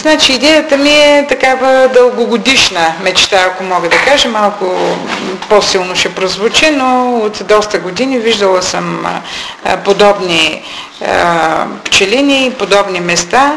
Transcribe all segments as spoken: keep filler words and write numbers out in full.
Значи идеята ми е такава дългогодишна мечта, ако мога да кажа, малко по-силно ще прозвучи, но от доста години виждала съм подобни пчелини, подобни места,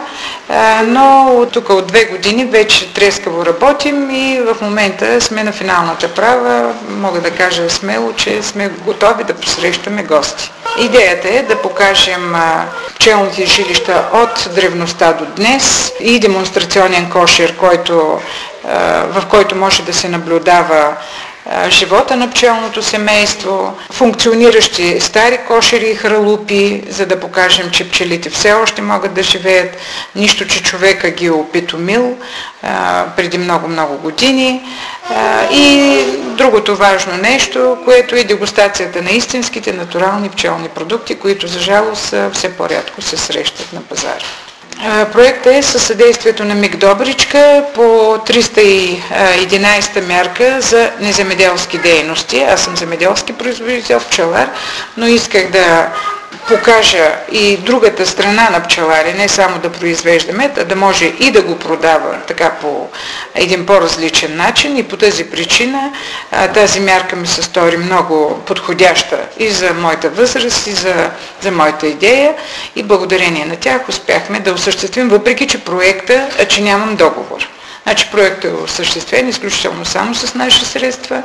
но тук от две години вече трескаво работим и в момента сме на финалната права. Мога да кажа смело, че сме готови да посрещаме гости. Идеята е да покажем пчелните жилища от древността до днес и демонстрационен кошер, който, в който може да се наблюдава живота на пчелното семейство, функциониращи стари кошери и хралупи, за да покажем, че пчелите все още могат да живеят, нищо, че човека ги е опитомил а, преди много-много години. А, и другото важно нещо, което е дегустацията на истинските натурални пчелни продукти, които за жалост все по-рядко се срещат на пазара. Проектът е със съдействието на МИГ Добричка по триста и единадесета мярка за неземеделски дейности. Аз съм земеделски производител, пчелар, но исках да покажа и другата страна на пчелари, не само да произвежда мед, а да може и да го продава така по един по-различен начин, и по тази причина тази мярка ми се стори много подходяща и за моята възраст, и за, за моята идея, и благодарение на тях успяхме да осъществим, въпреки че проекта, че нямам договор. Значи проектът е осъществен изключително само с наши средства.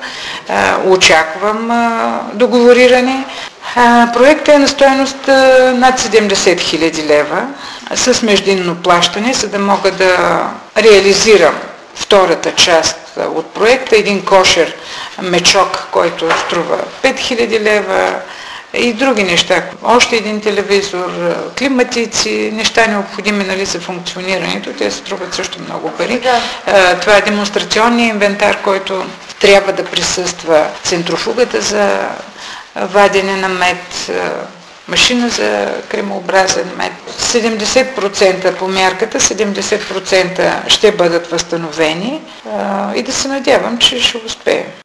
Очаквам договориране. Проектът е на стойност над седемдесет хиляди лева с междинно плащане, за да мога да реализирам втората част от проекта. Един кошер мечок, който струва пет хиляди лева, и други неща. Още един телевизор, климатици, неща необходими, нали, за функционирането. Те струват също много пари. Да. Това е демонстрационният инвентар, който трябва да присъства, центрофугата за вадене на мед, машина за кремообразен мед. седемдесет процента по мярката, седемдесет процента ще бъдат възстановени и да се надявам, че ще успеем.